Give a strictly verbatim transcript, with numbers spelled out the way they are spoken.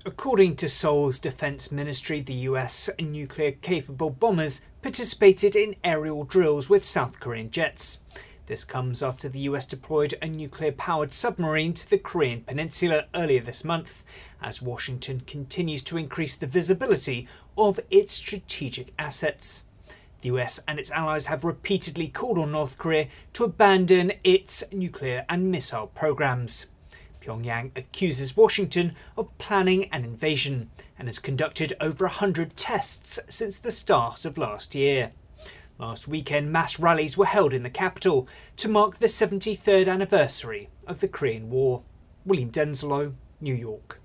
According to Seoul's Defense Ministry, the U S nuclear-capable bombers participated in aerial drills with South Korean jets. This comes after the U S deployed a nuclear-powered submarine to the Korean peninsula earlier this month, as Washington continues to increase the visibility of its strategic assets. The U S and its allies have repeatedly called on North Korea to abandon its nuclear and missile programs. Pyongyang accuses Washington of planning an invasion and has conducted over one hundred tests since the start of last year. Last weekend, mass rallies were held in the capital to mark the seventy-third anniversary of the Korean War. William Denslow, New York.